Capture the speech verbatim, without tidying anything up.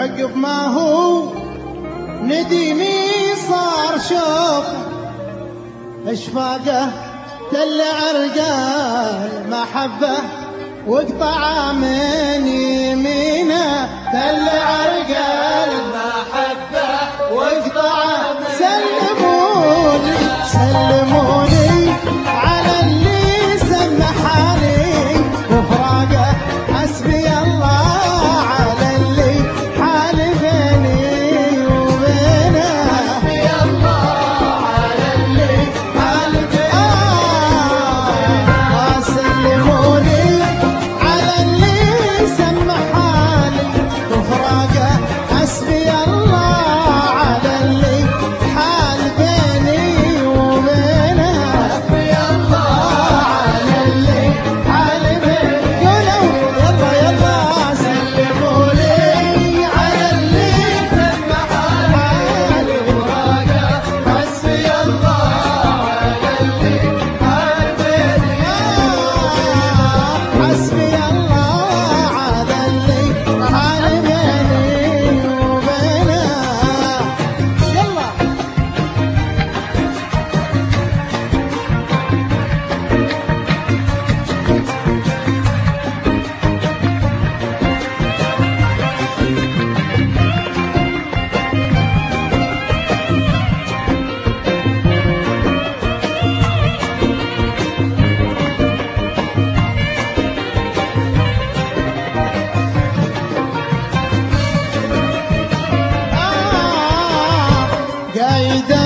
عقب ما هو نديني صار شوق اشفاقه تل عرقال محبه واقطع من يمينه تل عرقال محبه واقطع. سلموني سلموني على اللي سمحاني وفراقه حسبي الله على اللي حال بيني وبينه. حسبي الله على اللي حال بيني وبينه. سلموني على اللي سمحاني وفراقه حسبي الله على اللي حال بيني وبينه. حسبي الله على اللي حال بيني. قولوا يلا يلا سلموني على اللي سمحاني وفراقه حسبي الله على اللي حال بيني. حسبي الله على اللي حال بيني وبينه. يلا قايدة